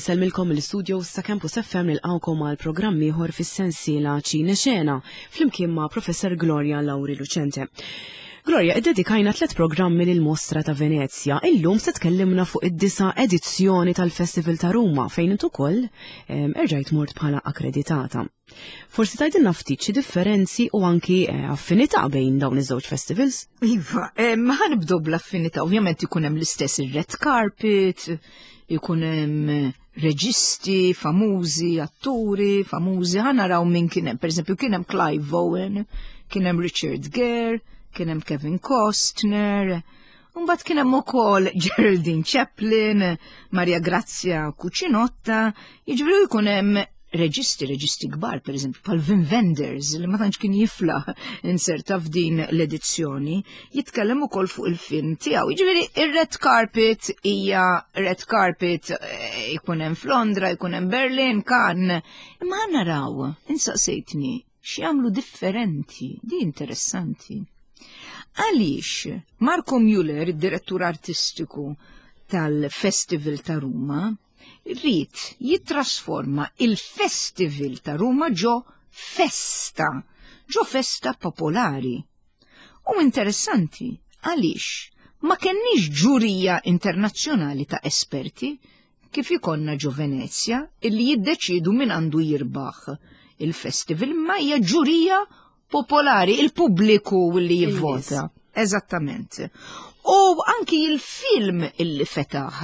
Inselmilkom l-studio sa' Campus FM nilqawkom għal programm ieħor fis-sensiela Ċine Xena flimkien ma' Professor Gloria Lauri Lucente. Gloria, iddedikajna 3 programmi lill-Mostra ta' Venezia. Illum se tkellimna fuq id-9 edizzjoni tal-Festival ta' Ruma fejn intu ukoll erġajt mort bħala akkreditata. Forsi tgħidilna ftit xi differenzi u anki affinità bejn dawn iż-żewġ festivals? Iva, ħanibdew bl-affinità, ovvjament ikun hemm l-istess ir-red carpet, ikun hemm reġisti famużi, atturi famużi, ħanaraw min kien hemm, pereżempju kien hemm Clive Owen, kien hemm Richard Gere, kien hemm Kevin Costner, mbagħad kien hemm ukoll Geraldine Chaplin, Maria Grazia Cucinotta, jiġifieri jkun hemm reġisti kbar, pereżempju bħal Wim Wenders li ma tantx kien jiflaħ inserta f'din l-edizzjoni, jitkellem ukoll fuq il-film tiegħu. Jiġifieri ir-red carpet hija red carpet jkun hemm f'Londra, jkun hemm Berlin, Cannes, imma naraw, insaqsejtni x'jagħmlu differenti, di interessanti. Għaliex Marco Muller, id-direttur artistiku tal-Festival ta' Ruma, rrid jittrasforma il-Festival ta' Ruma ġo festa popolari. U interessanti, għaliex ma kenniex ġurija internazzjonali ta' esperti kif ikonna ġo Venezia illi jiddeċidu min għandu jirbaħ il-festival, ma hija ġurija popolari, il-pubbliku li jivvota. Eżattament. U anki il-film illi fetaħ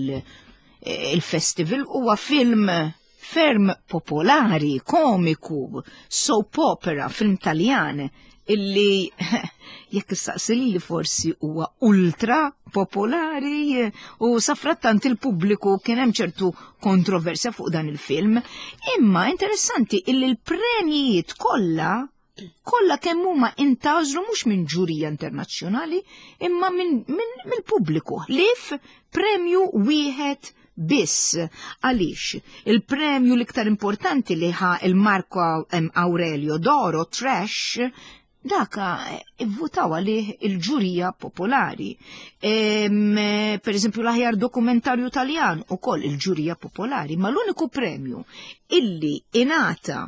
il-festival huwa film ferm popolari, komiku, soap opera, film Taljan, illi jekk istaqsili li forsi huwa ultra popolari u safrattant il-pubbliku kien hemm ċertu kontroversja fuq dan il-film, imma interessanti illi l-premjijiet kollha kemm huma intażlu mhux minn ġurija internazzjonali imma mill-pubbliku. Lif premju wieħed biss. Għaliex il-premju l-iktar importanti li ħa il-Marco Aurelio d'Oro Trash daka votaw għalih il-ġurija popolari. Per eżempju l-aħjar dokumentarju Taljan ukoll il-ġurija popolari, ma l-uniku premju illi ingħata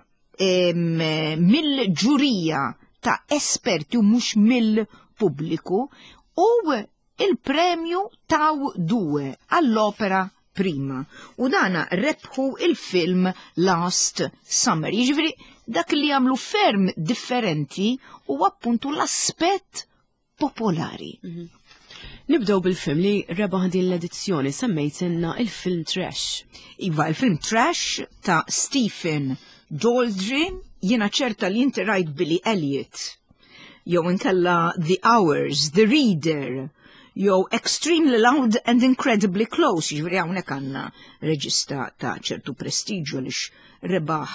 mill-ġurija ta' esperti u mhux mill-pubbliku u il-premju taw due għall-opera prima. U dana rebħu il-film Last Summer. Jiġifieri dak li għamlu ferm differenti u appuntu l-aspett popolari. Nibdew bil-film li rebaħ din l-edizzjoni semmejtilna il-film Trash. Iva, il-film Trash ta' Stephen Daldry, jiena ċerta li inti rajt Billy Elliot, jew inkella The Hours, The Reader, jew Extremely Loud and Incredibly Close, jiġifieri hawnhekk għandna reġista ta' ċertu prestiġju lix rebaħ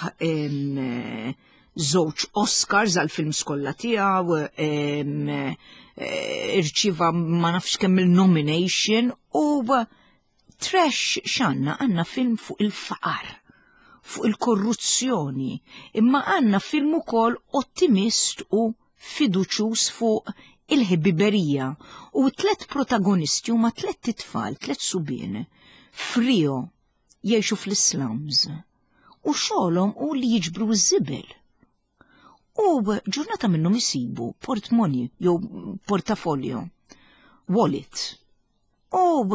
żewġ Oscars għal film skolla tiegħu, irċieva ma nafx kemm il-nomination u Trash x'għandna għandna film fuq il-faqar, fuq il-korruzzjoni, imma għandna film ukoll ottimist u fiduċjuż fuq il-ħbiberija u 3 protagonisti huma 3 titfal, 3 subien, frio, jgħixu fl-slums u xogħolhom u li jiġbru ż-żibel. U ġurnata minnhom isibu portmoney jew portafolio, wallet. U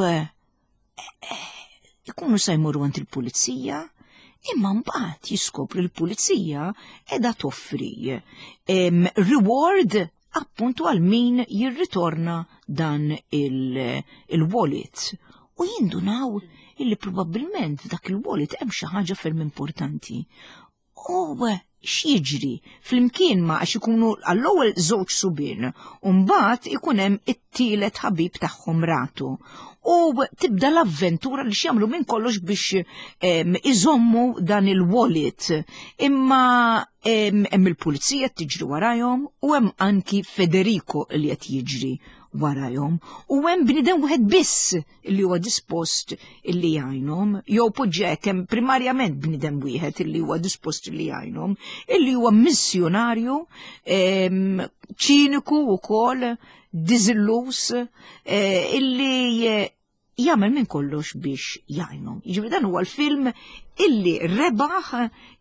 ikunu se jmorru għand il-pulizija, imma mbagħad jiskopru l-pulizija qiegħda toffri reward appuntu għal min jirritorna dan il-wallet. U jindunaw illi probabbilment dak il-wallet hemm xi ħaġa ferm importanti. U x'jiġri flimkien ma' għax ikunu għall-ewwel żewġ subien u mbagħad ikun hemm it-tielet ħabib tagħhom ratu. U tibda l-avventura li x'jagħmlu minn kollox biex iżommu dan il-wallet. Imma hemm il-pulizija tiġri warajhom u hemm anki Federico li qed jiġri warajhom u hemm bniedem wieħed biss li huwa dispost illi jgħinhom, jew poġġek hemm primarjament bniedem wieħed illi huwa dispost illi jgħinhom, illi huwa missjonarju ċiniku wkoll, diżillus, illi jagħmel minn kollox biex jgħinhom. Jiġifieri dan huwa l-film illi rebaħ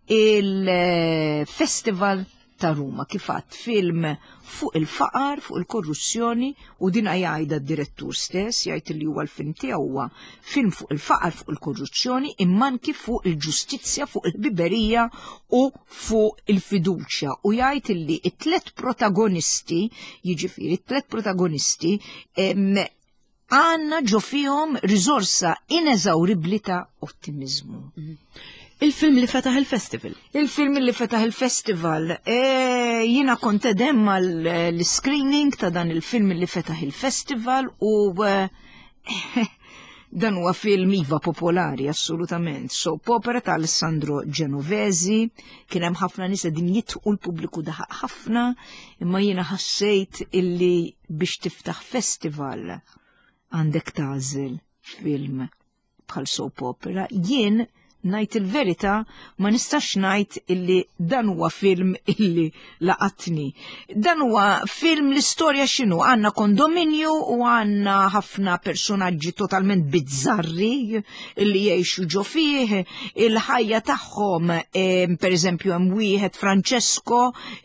il-Festival ta' Ruma, kifat film fuq il-faqar, fuq il-korruzzjoni, u din jgħidha d-direttur stess, jgħid li huwa l-film tiegħu huwa film fuq il-faqar, fuq il-korruzzjoni, imma anki fuq il-ġustizzja, fuq il-biberija u fuq il-fiduċja. U jgħid li t-tlet protagonisti, jiġifieri t-tlet protagonisti, għandna ġo fihom riżorsa ineżawribbli ta' ottimizmu. Il-film li fetaħ il-festival. Il-film li fetaħ il-festival. Jina kont edem l-screening ta' dan il-film li fetaħ il-festival u dan huwa film iva popolari assolutament. Soap opera ta' Alessandro Genovesi, kien hemm ħafna nies qegħdin jitħu l-pubbliku daħaq ħafna, imma jiena ħassejt illi biex tiftaħ festival għandek tażel film bħal soap opera. Jien najt il-verita ma nistax najt illi dan huwa film illi laqatni. Dan huwa film l-istorja x'inhu, għandna kondominju u għandna ħafna personaġġi totalment bizzarri illi jgħixu ġo fih, il-ħajja tagħhom pereżempju hemm wieħed Francesco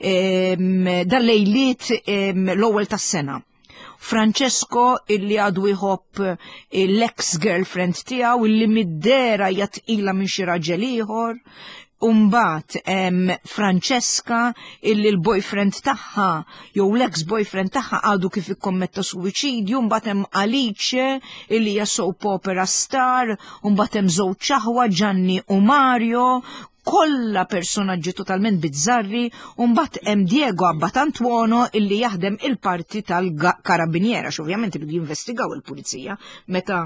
dal-lejliet l-ewwel tas-sena. Francesco illi għadu jħobb l-ex-girlfriend tiegħu illi middera jatqila minn xi raġel ieħor. Umbat Francesca illi l-boyfriend tagħha jew l-ex-boyfriend tagħha għadu kif ikkommetta suwiċidju, mbagħad hemm Alice illi hija soap opera star, mbagħad hemm żewġ ċaħwa Gianni u Mario, kollha personaġġi totalment bizzarri, u mbagħad hemm Diego Abbatantuono illi jaħdem il-parti tal-karabiniera, ovvjament li jinvestigaw il-pulizija meta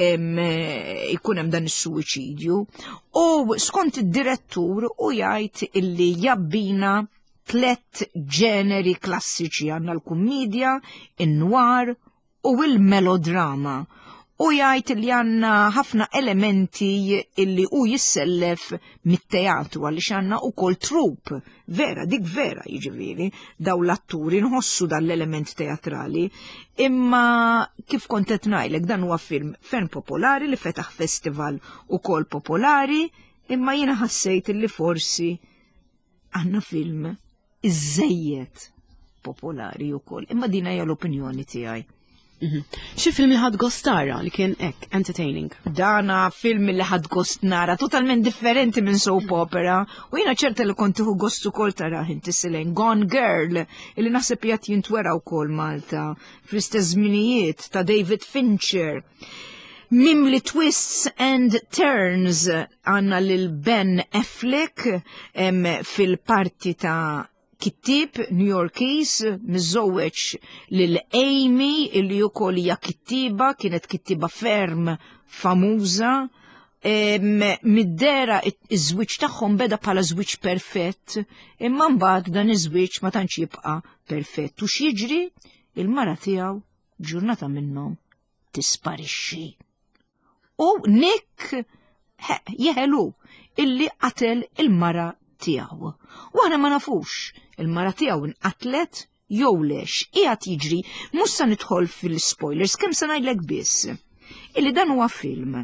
ikun hemm dan is-suwiċidju. U skont id-direttur u jgħid illi jabbina 3 ġeneri klassiċi, għandna l-kummedja, in-noir u l-melodrama. U jgħid li għandna ħafna elementi illi u jissellef mit-teatru għaliex għandna wkoll trupp vera, dik vera jiġifieri, daw l-atturi nħossu dan l-element teatrali. Imma kif kont qed ngħidlek dan huwa film ferm popolari li fetaħ festival ukoll popolari, imma jiena ħassejt illi forsi għandna film iżejjed popolari wkoll. Imma din hija l-opinjoni tiegħi. Xi film li ħad gost tara li kien hekk entertaining? Dana film li ħad gost nara totalment differenti minn soap opera, u jiena ċerta li kont tieħu gost ukoll tara inti silejn Gone Girl illi naħseb jgħid jintwera wkoll Malta fl-istess żminijiet ta' David Fincher. Mimli twists and turns għandna lil Ben Affleck fil-parti ta' kittib New Yorkis miżżewweġ lil Amy illi wkoll hija kittiba, kienet kittiba ferm famuża. Middera iż-żwieġ tagħhom beda bħala żwieġ perfett, imma mbagħad dan iż-żwieġ ma tantx jibqa' perfett. U x'jiġri? Il-mara tiegħu ġurnata minnhom tisparixxi. U Nick jeħelu illi qatel il-mara tiegħu. U aħna ma nafux il-mara tiegħu inqatlet jew lex qiegħed jiġri, mhux se nidħol fil-spoilers, kemm se ngħidlek biss illi dan huwa film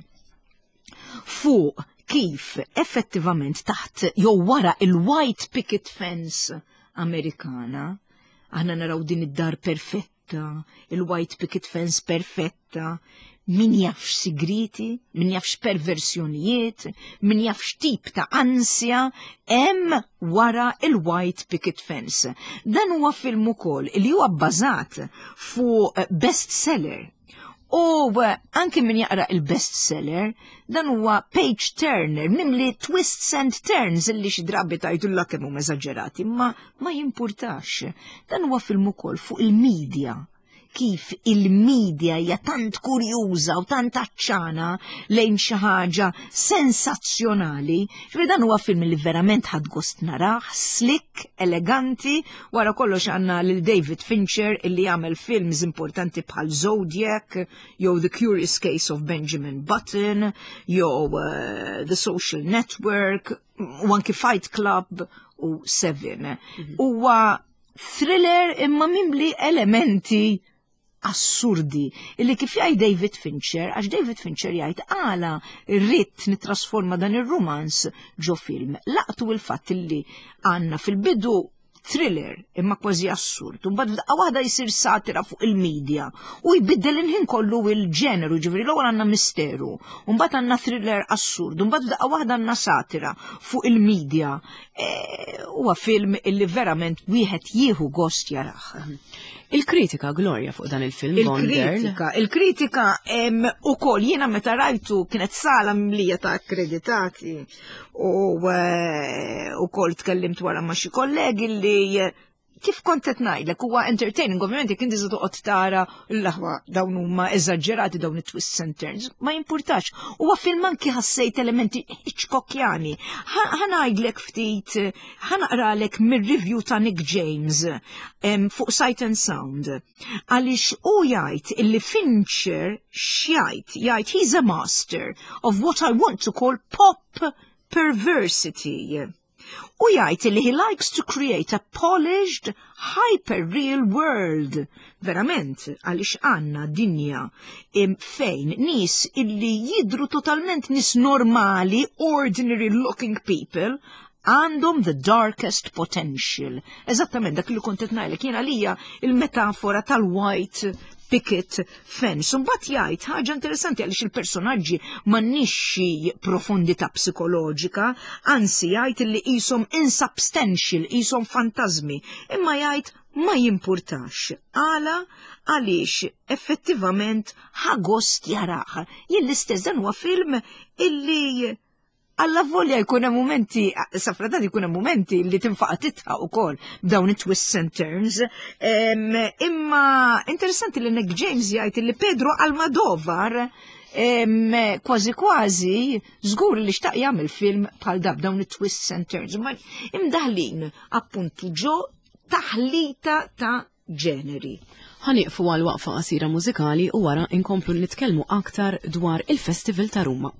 fuq kif effettivament taħt jew wara il-white picket fence Amerikana aħna naraw din id-dar perfetta, il-white picket fence perfetta, min jafx sigriti, min jafx perversjonijiet, min jafx tip ta' ansja hemm wara il-white picket fence. Dan huwa film ukoll li huwa bbażat fuq bestseller. U anke min jaqra il-bestseller, dan huwa page turner, mimli twists and turns illi xi drabi tajtulla kemm huma eżaġerati, ma jimpurtax. Dan huwa film ukoll fuq il-medja. Kif il-medja hija tant kurjuża u tant aċċana lejn xi ħaġa sensazzjonali. Dan huwa film li verament ħadd gost narah, slick, eleganti, wara kollox għandna lil David Fincher illi jagħmel films importanti bħal Zodiac, jew The Curious Case of Benjamin Button, jew The Social Network, u anki Fight Club u Seven. Huwa thriller imma mimli elementi assurdi illi kif jgħid David Fincher, għax David Fincher jgħid għala rrid nitrasforma dan ir-romans ġo film. Laqtu il-fatt illi għandna fil-bidu thriller imma kważi assurd, u mbagħad f'daqqa waħda jsir satira fuq il-medja u jbiddel inħin kollu il-ġeneru, ġifieri l-ewwel għandna misteru, u mbagħad għandna thriller assurd, u mbagħad f'daqqa waħda għandna satira fuq il-medja. Huwa film illi verament wieħed jieħu gost jarah. Il-kritika Gloria fuq dan il-film Il-kritika ukoll jiena meta rajtu kienet sala mlija ta' akkreditati u ukoll tkellimt wara ma' xi kollegi li kif kont qed ngħidlek huwa entertaining, ovvjament jekk inti se toqgħod tara l-aħwa dawn huma eżaġġerati dawn it-twists and turns, ma jimpurtax. Huwa film anki ħassejt elementi Hitchcockjani. Ħanajdlek ftit, ħanaqralek mir-review ta' Nick James fuq Sight and Sound. Għaliex hu jgħid illi Fincher jgħid he's a master of what I want to call pop perversity. U jgħid li he likes to create a polished, hyper-real world. Verament, għaliex għanna dinja fejn nis illi jidru totalment nis normali, ordinary looking people, għandhom the darkest potential. Eżattament dak li kontet ngħidlek jiena għalija il-metafora tal-white picket fence. Mbagħad jgħid ħaġa interessanti għaliex il-personaġġi m'għandniex xi profondità psikoloġika, anzi jgħid li qishom insubstantial, qishom fantasmi, imma jgħid ma jimpurtax. Għaliex effettivament ħagost jarah. Jien l-istess dan huwa film illi alla volja jkun hemm momenti, safradat jkun hemm momenti li tinfaqa titħa wkoll b'dawn it-twists and turns. Imma interessanti li Nick James jgħid li Pedro Almodovar kważi żgur li xtaq jagħmel film bħal dawn it-twists and turns. Ma imdaħlin appuntu ġo taħlita ta' ġeneri. Ħaniqfu għal waqfa qasira mużikali u wara inkomplu nitkellmu aktar dwar il-Festival ta' Ruma.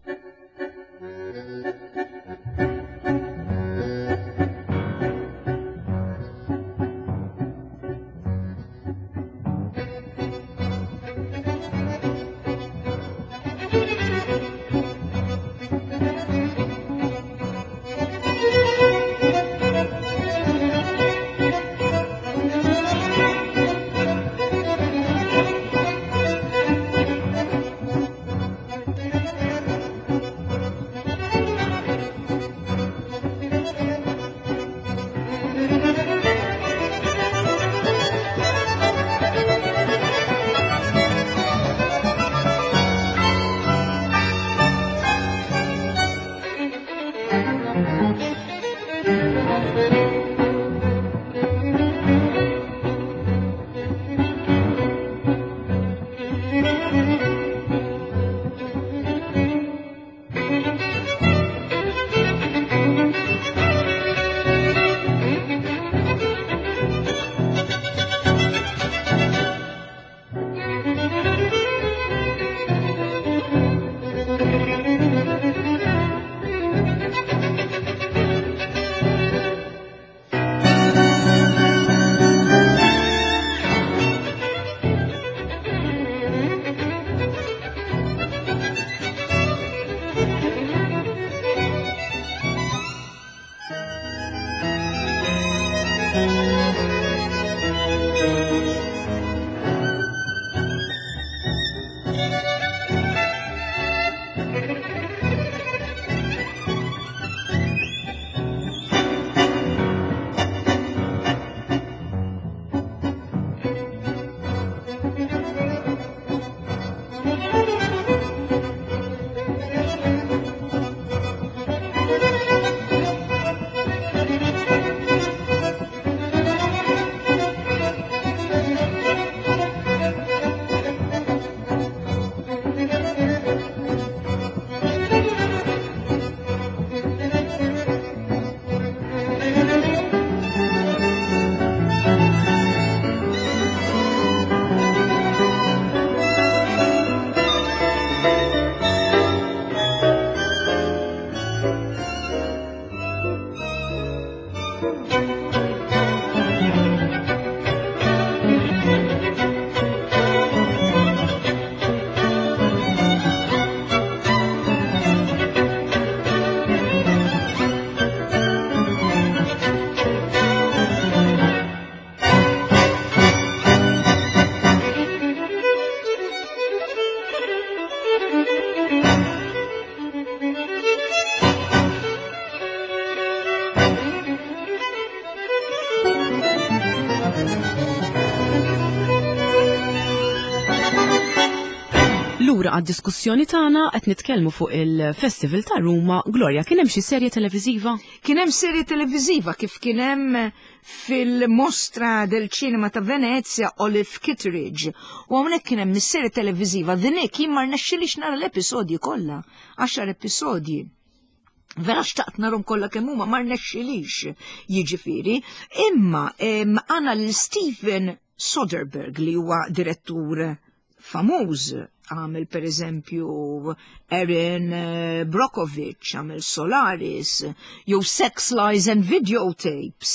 lura għad-diskussjoni tagħna qed nitkellmu fuq il-Festival ta' Ruma. Gloria, kien hemm xi serje televiżiva? Kien hemm serje televiżiva kif kien hemm fil-Mostra del Cinema ta' Venezia Olive Kitteridge. U hawnhekk kien hemm is-serje televiżiva Dinik jien ma rnexxilix nara l-episodji kollha, 10 episodji. Vera xtaqt narhom kollha kemm huma ma rnexxilix jiġifieri, imma għandna lil Steven Soderbergh li huwa direttur famuż, għamel per eżempju Erin Brockovich, għamel Solaris, jew Sex Lies and Videotapes.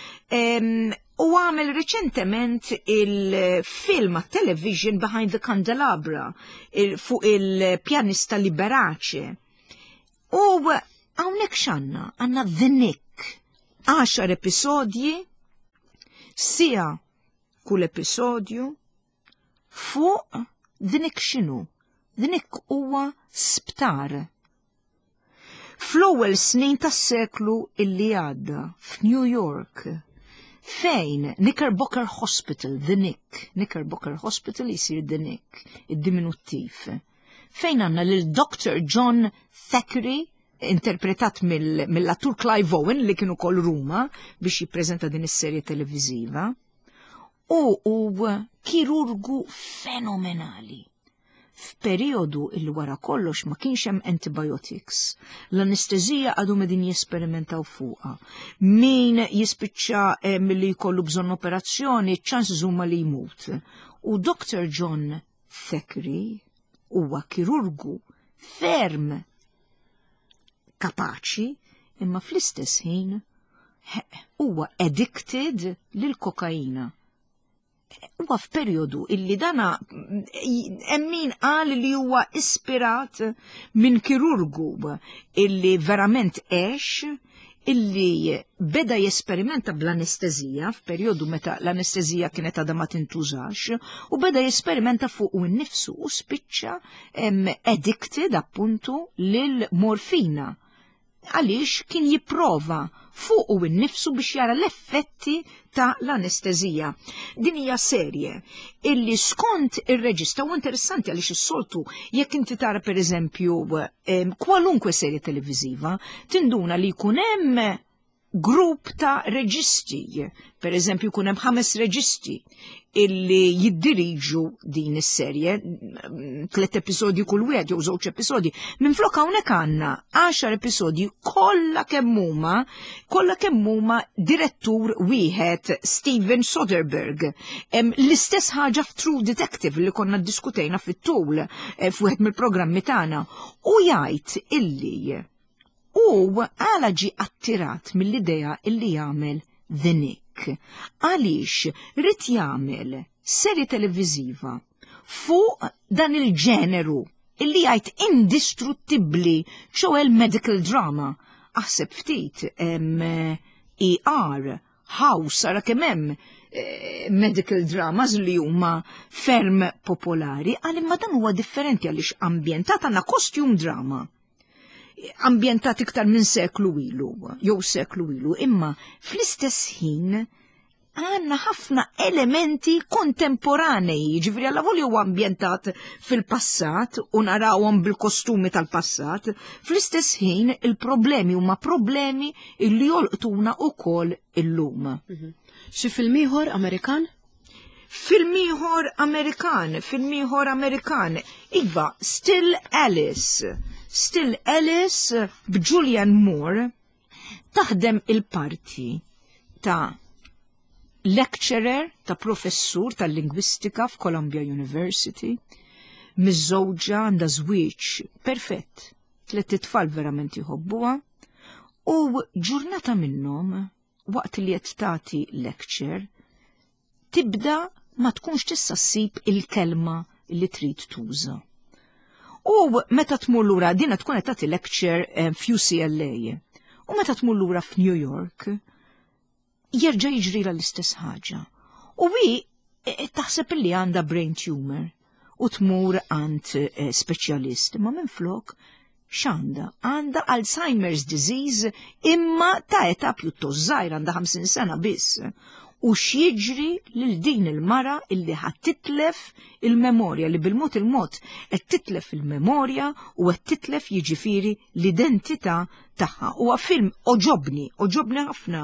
U għamel reċentement il-film television Behind the Candelabra fuq il-pjanista Liberace. U għawnek xanna, għanna The Nick, 10 episodji, sija kull episodju, fuq The Nick xinu? The Nick huwa sptar. Fl-ewwel snin tas-seklu illi għadda f'New York, fejn Knickerbocker Hospital, The Nick, Knickerbocker Hospital jisir The Nick, id-diminuttiv, fejn għanna lil Dr. John Thackeray, interpretat mill-attur Clive Owen li kienu kol Ruma biex jippreżenta din is-serje televiżiva. U kirurgu fenomenali. F'perjodu il wara kollox ma kienx hemm antibiotics. L-anestezija għadu medin jesperimentaw fuqha. Min jispiċċa milli jkollu bżonn operazzjoni, ċans huma li jmut. U Dr. John Thackeray huwa kirurgu ferm kapaċi, imma fl-istess ħin huwa addicted lil kokaina. Huwa f'perjodu illi dana min qal li huwa ispirat minn kirurgu illi verament għex, illi beda jesperimenta bl-anestezija f'perjodu meta l-anestezija kienet għadha ma tintużax, u beda jesperimenta fuq u nnifsu u spiċċa addicted appuntu lil morfina. Għaliex kien jipprova fuq u nnifsu biex jara l-effetti ta' l-anestezija. Din hija serje illi skont ir-reġista u interessanti għaliex is-soltu jekk inti tara pereżempju kwalunkwe serje televiżiva tinduna li jkun hemm grupp ta' reġisti, per eżempju jkun hemm 5 reġisti illi jiddiriġu din is-serje, 3 episodji kull wieħed jew 2 episodji. Minflok hawnhekk għandna 10 episodji kollha kemm huma direttur wieħed Steven Soderbergh. L-istess ħaġa f'True Detective li konna ddiskutejna fit-tul f'wieħed mill-programmi tagħna. U jgħid illi għala ġi attirat mill-idea illi jagħmel The Nick. Għaliex rid jagħmel serje televiżiva fuq dan il-ġeneru illi jgħid indistruttibbli ċew medical drama. Aħseb ftit ER, House, ara kemm hemm medical dramas li huma ferm popolari, għal imma dan huwa differenti għaliex ambjentat għandna costume drama. Ambjentat iktar minn seklu ilu, jew seklu ilu, imma fl-istess ħin għandna ħafna elementi kontemporanei, ġifri għalla volju huwa ambjentat fil-passat u narawhom bil-kostumi tal-passat, fl-istess ħin il-problemi huma problemi illi jolqtuna wkoll illum. Xi film ieħor Amerikan? Film ieħor Amerikan. Iva, Still Alice b'Julianne Moore taħdem il-parti ta' lecturer, ta' professur tal-lingwistika f'Columbia University, miż-żewġa għandha żwieġ perfett, 3 tfal verament jħobbuha, u ġurnata minnhom waqt li qed tagħti lecture tibda ma tkunx tista' ssib il-kelma li trid tuża. U meta tmur lura dina tkun qed tagħti lecture f'UCLA. U meta tmur lura f'New York, jerġa' jiġrila l-istess ħaġa. U hi taħseb li għandha brain tumor u tmur għand speċjalist, imma minflok x'għandha? Għandha Alzheimer's disease imma ta' età pjuttost żgħira, għandha 50 sena biss. u x'jiġri lil din il-mara illi ħattitlef il-memorja li bil-mod il-mod qed titlef il-memorja u qed titlef jiġifieri l-identità tagħha. Huwa film oġobni ħafna.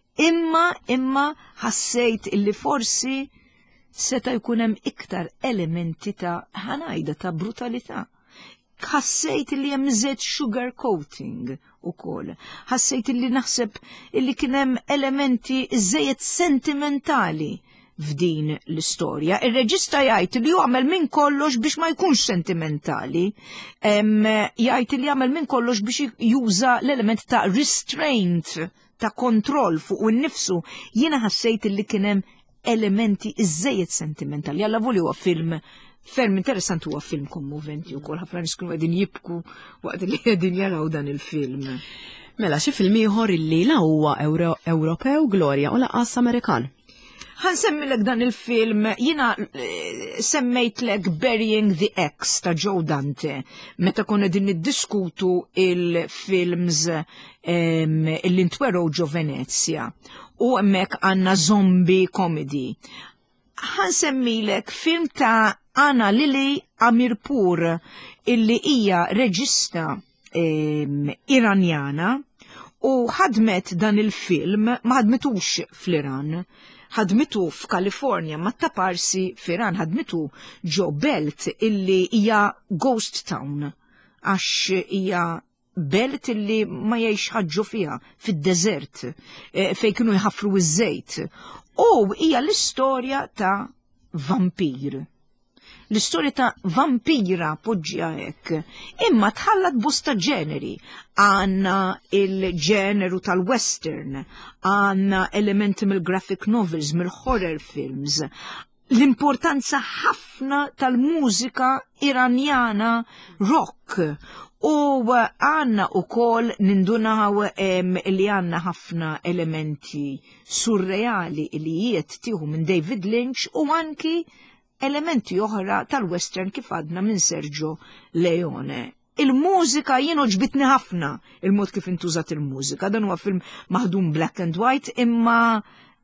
Imma ħassejt illi forsi seta' jkun hemm iktar elementi ta' ħanajda ta' brutalità. Ħassejt li hemm żed sugar coating ukoll. Ħassejt li naħseb illi kien hemm elementi żejjed sentimentali f'din l-istorja. Ir-reġista jgħid li jagħmel minn kollox biex ma jkunx sentimentali. Jgħid li jagħmel minn kollox biex juża l-element ta' restraint, ta' kontroll fuq innifsu. Jiena ħassejt li kien hemm elementi żejjed sentimentali. Alla volju huwa film ferm interessanti, huwa film kommoventi wkoll, ħafna nies kienu qegħdin jibku waqt li qegħdin jaraw dan il-film. Mela xi film ieħor illi la huwa Ewropew Gloria u laqas Amerikan. Ħansemmilek dan il-film, jiena semmejtlek Burying the Ex ta' Joe Dante, meta konna din niddiskutu il-films illi ntwerew ġo Venezia, u hemmhekk għandna zombie comedy. Ħansemmilek film ta' Anna Lili Amirpur illi hija reġista Iranjana u ħadmet dan il-film, ma ħadmetux fl-Iran, ħadmitu f'Kalifornja, ma taparsi f'Iran, ħadmitu ġo Belt illi hija ghost town, għax hija belt illi ma jgħix ħaġġu fiha fid-deżert fejn kienu jħaffru iż-żejt. U hija l-istorja ta' vampir. L-istorja ta' vampira poġġija hekk. Imma tħallat bosta ġeneri. Għandna il-ġeneru tal-western, għandna elementi mill-graphic novels, mill-horror films. L-importanza ħafna tal-mużika iranjana rock. U għanna u kol nindunaw li għanna ħafna elementi surreali li jiet tiħu minn David Lynch u anki elementi oħra tal-western kif għadna minn Sergio Leone. Il-mużika jien oġbitni ħafna il-mod kif intużat il-mużika. Dan huwa film maħdum black and white imma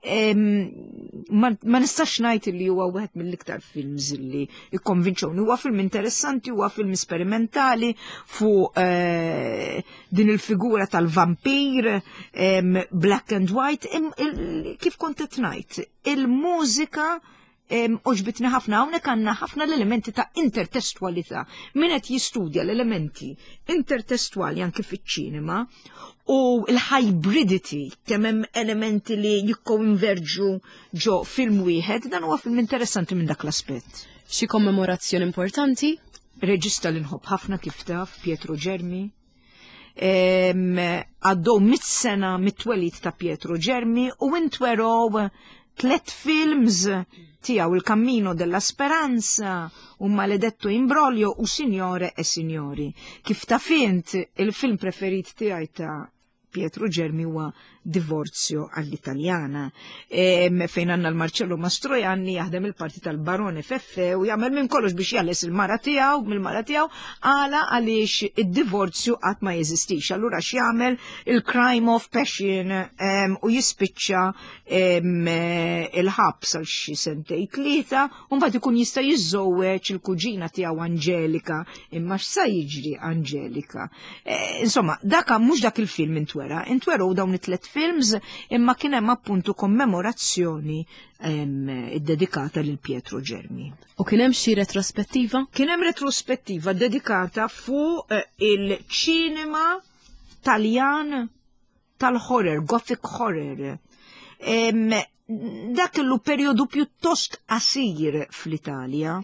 ma nistax ngħid li huwa wieħed mill-iktar films li jikkonvinċewni. Huwa film interessanti, huwa film sperimentali fuq din il-figura tal-vampir black and white. Kif kont qed ngħid, il-mużika oġbitni ħafna, hawnhekk għandna ħafna l-elementi ta' intertestualità. Min qed jistudja l-elementi intertestuali anke fiċ-ċinema u l-hybridity kemm hemm elementi li jikkonverġu ġo film wieħed, dan huwa film interessanti minn dak l-aspett. Xi kommemorazzjoni importanti? Reġista li nħobb ħafna kif taf, Pietro Germi. Għaddew 100 sena mit-twelid ta' Pietro Germi u intwerew 3 films tiegħu, Il Cammino della Speranza, Un maledetto imbroglio u Signore e Signori. Kif ta' fint il-film preferit tiegħi ta' Pietro Germi huwa Divorzio all-Italjana, fejn għandna l-Marcello Mastroianni jaħdem il-parti tal-Barone Feffe u jagħmel minn kollox biex jales il-mara tiegħu mill-mara tiegħu għaliex id-divorzju qatt ma jeżistix. Allura x'jagħmel il-crime of passion u jispiċċa il-ħabs għal xi sentej tlieta u mbagħad ikun jista' jiżżowweġ il-kuġina tiegħu Angelika, imma x'sa jiġri Angelika. Insomma, dak mhux dak il-film intwerew dawn it-tlet films imma kien hemm appuntu kommemorazzjoni dedikata lil Pietro Germi. U kien hemm xi retrospettiva? Kien hemm retrospettiva dedikata fuq il-ċinema Taljan tal-horror, gothic horror. Dak illu perjodu pjuttost qasir fl-Italja.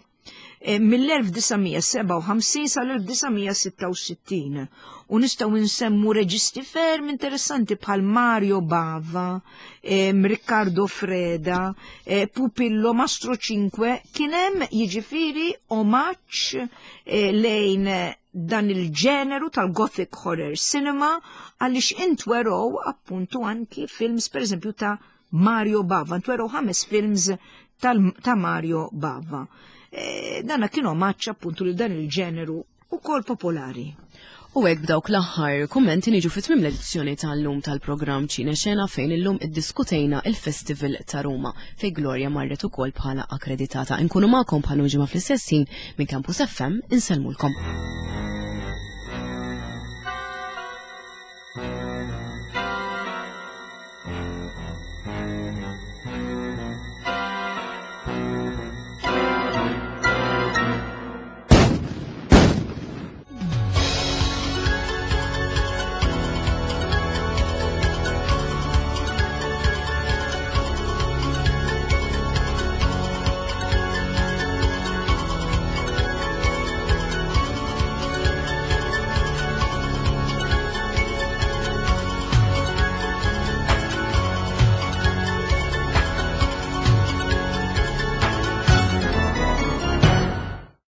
Mill-1957 sal-1966 u nistgħu nsemmu reġisti ferm interessanti bħal Mario Bava, Riccardo Freda, Pupillo, Mastro Cinque. Kien hemm jiġifieri omaġġ lejn dan il-ġeneru tal-gothic horror cinema għaliex intwerew appuntu anki films pereżempju ta' Mario Bava, intwerew 5 films ta' Mario Bava. Danna kienu maċċa appuntu li dan il-ġeneru u kol popolari. U hekk b'dawk l-aħħar kummenti niġu fit-tmiem l-edizzjoni tal-lum tal-programm Ċine Xena fejn illum iddiskutejna il-Festival ta' Ruma fejn Gloria marret ukoll bħala akkreditata. Inkunu magħkom bħal ġimgħa fl-istess ħin minn Campus FM inselmulkom.